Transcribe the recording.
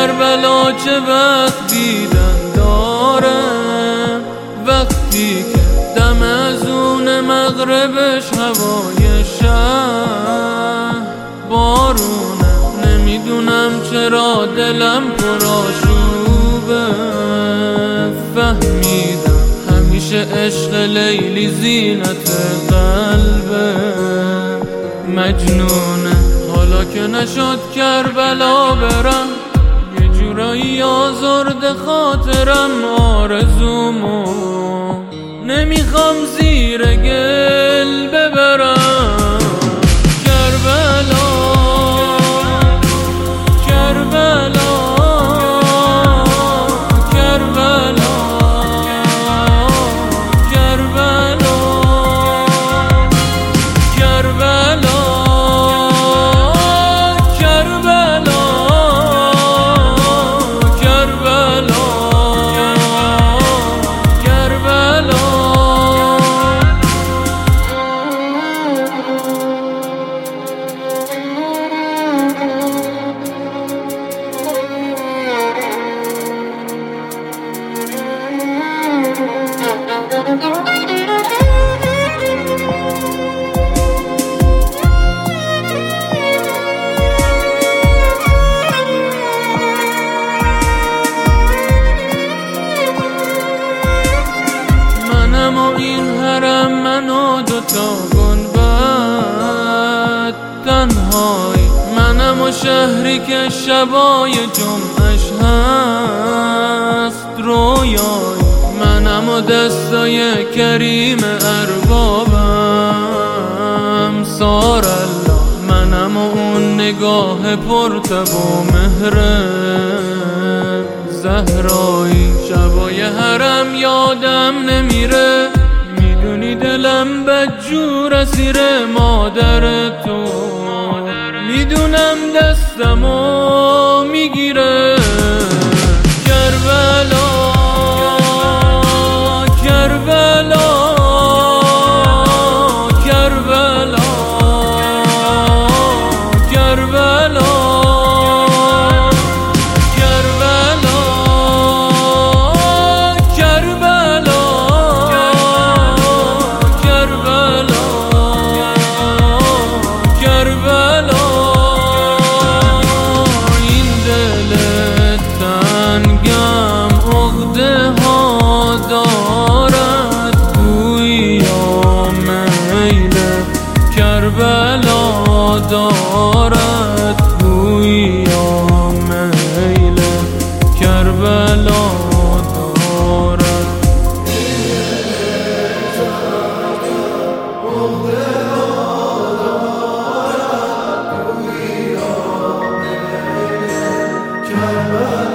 کربلا چه وقت دیدن داره، وقتی که دم از اون مغربش هوای شهر بارونه. نمیدونم چرا دلم پرآشوبه، فهمیدم همیشه عشق لیلی زینت قلبه. مجنونه حالا که نشد کربلا برم، یه جورایی آزرده خاطرم. آرزومو نمیخوام زیر گل ببرم. کربلا کربلا کربلا کربلا کربلا منم و این حرم، من و دوتا گنبد تنهایی. منم و شهری که شبای جمعش هست رویایی. منم و دستای کریم اربابم سارالله. منم و اون نگاه پرتب و مهره زهرایی. شبای حرم یادم نمیره، میدونی دلم بدجور اسیره. مادر تو میدونم دستمو میگیره. کربلا کربلا کربلا کربلا کربلا دارد بوی یا میل، کربلا دارد. کربلا